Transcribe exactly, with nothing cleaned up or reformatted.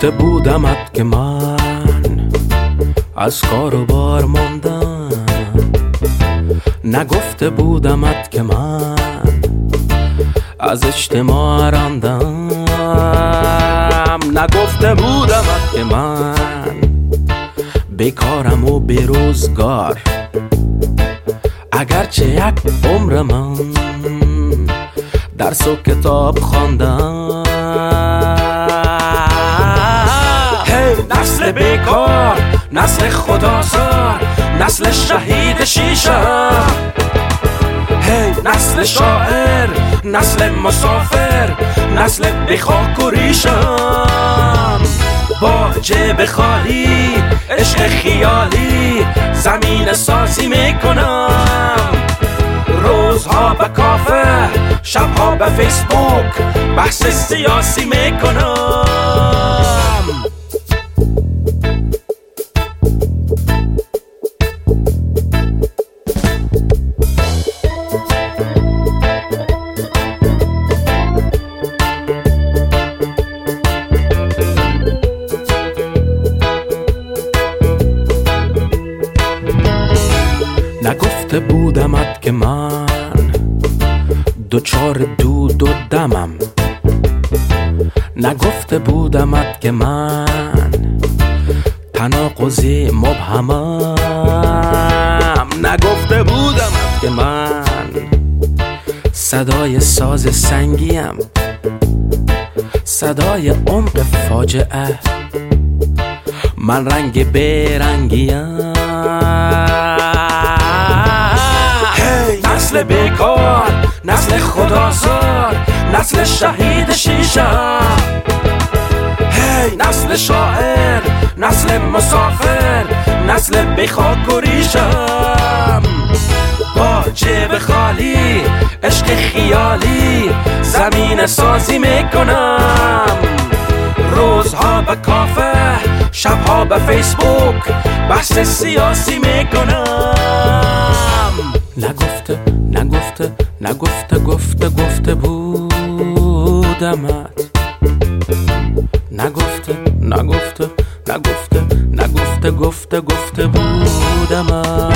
نگفته بودمت که من از کار و بار ماندم، نگفته بودمت که من از اجتماع راندم، نگفته بودمت که من بیکارم و بیروزگار، اگرچه یک عمر من درس و کتاب خواندم. هی نسل بیکار، نسل خدازار، نسل شهید شیشه، هی نسل شاعر، نسل مسافر، نسل بخاک و ریشم، با جیب خالی عشق خیالی زمین سازی میکنم، روزها به کافه، شبها به فیسبوک بحث سیاسی میکنم. نگفته بودمت که من دوچار دود و دمم، نگفته بودمت که من تناقضی مبهمم، نگفته بودمت که من صدای ساز سنگیم، صدای عمق فاجعه، من رنگ بیرنگیم. نسل بیکار، نسل خدازار، نسل شهید شیشه، هی نسل شاعر، نسل مسافر، نسل بخاک و ریشم، با جیب خالی عشق خیالی زمین سازی میکنم، روزها به کافه، شبها به فیسبوک بحث سیاسی میکنم. نگفته نگفته نگفته گفته گفته بودمت، نگفته نگفته نگفته نگفته گفته گفته بودمت.